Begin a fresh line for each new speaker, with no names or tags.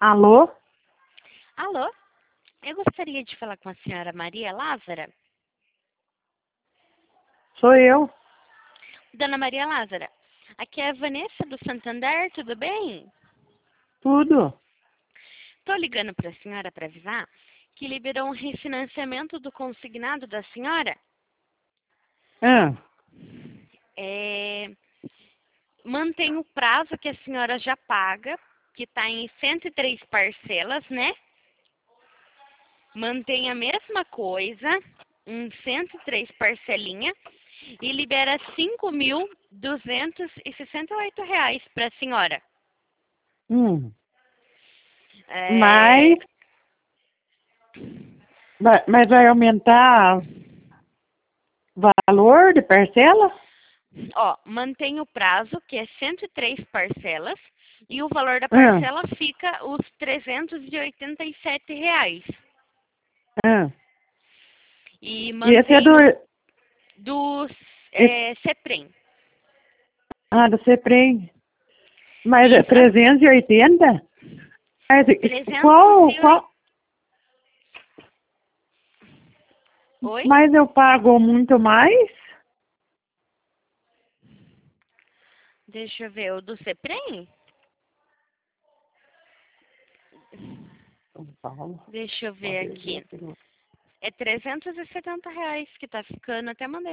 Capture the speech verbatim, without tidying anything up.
Alô?
Alô? Eu gostaria de falar com a senhora Maria Lázara.
Sou eu.
Dona Maria Lázara, aqui é a Vanessa do Santander, tudo bem?
Tudo.
Estou ligando para a senhora para avisar que liberou um refinanciamento do consignado da senhora.
Ah,
É... Mantém o prazo que a senhora já paga, que está em cento e três parcelas, né? Mantém a mesma coisa, em cento e três parcelinhas, e libera cinco mil duzentos e sessenta e oito reais para a senhora.
hum.
É,
Mas, vai- mas vai aumentar o valor de parcela?
ó, mantém o prazo, que é cento e três parcelas, e o valor da
Ah,
parcela fica os trezentos e oitenta e sete reais.
ah.
E
E esse é do,
mantém o do
esse,
é, CEPREM.
ah, do CEPREM. Mas é
Isso, as
trezentos e oitenta? Mas
trezentos
qual,
e oitenta.
qual?
Oi?
Mas eu pago muito mais?
Deixa eu ver, o do CEPREM?
São Paulo.
Deixa eu ver aqui. É trezentos e setenta reais que tá ficando, até mandei